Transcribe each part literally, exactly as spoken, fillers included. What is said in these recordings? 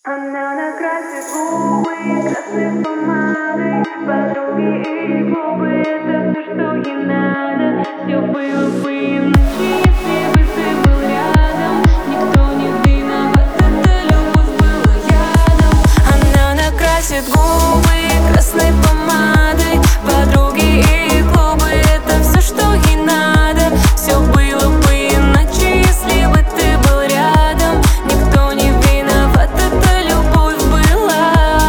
Она накрасит губы красной помадой. Подруги и клубы — это все, что ей надо. Все было бы иначе, если бы ты был рядом. Никто не виноват, эта любовь была ядом. Она накрасит губы красной помадой. Подруги и клубы — это все, что ей надо. Все было бы иначе, если бы ты был рядом. Никто не виноват, эта любовь была.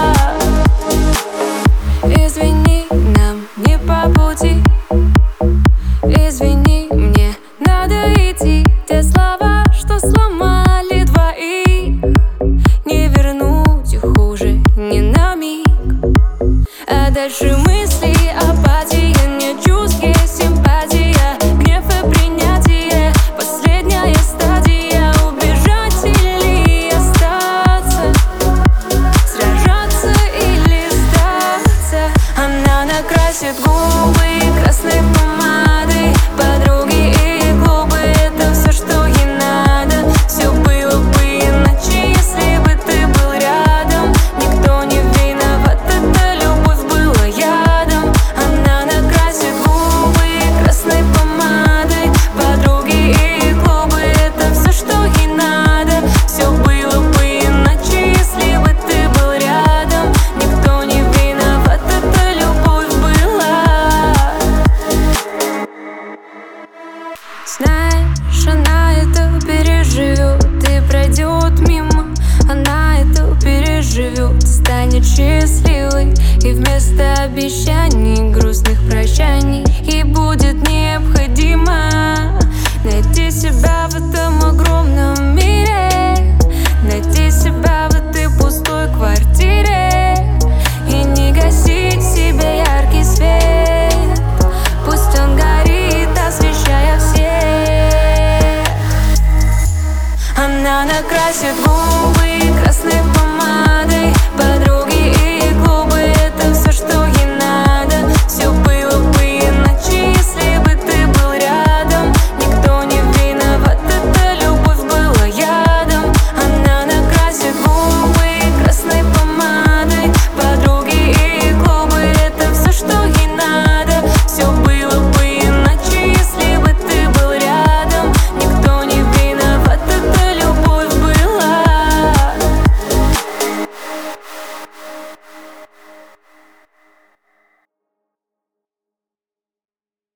Извини, нам не по пути. Извини, мне надо идти. Те слова, что сломали двоих, не вернуть их уже ни на миг. А дальше мысли, апатия, нет чувств, есть симпатия, гнев и принятие. Последняя стадия — убежать или остаться, сражаться или сдаться. Она накрасит губы красной помадой. Подруги и клубы — это все, что ей надо. Все было бы иначе, если бы ты был рядом. Никто не виноват, эта любовь была ядом. Она накрасит губы красной помадой. Подруги и клубы — это все, что ей надо. Все было бы иначе, если бы ты был рядом. Никто не виноват, эта любовь была. Знаешь, она это переживет и пройдет мимо. Она это переживет, станет счастливой. И вместо обещаний, грустных прощаний, ей будет необходимо найти себя в этом огромном мире, найти себя в этой пустой квартире и не гасить в себе яркий свет. Пусть он горит, освещая всех. Она накрасит губы красной помадой.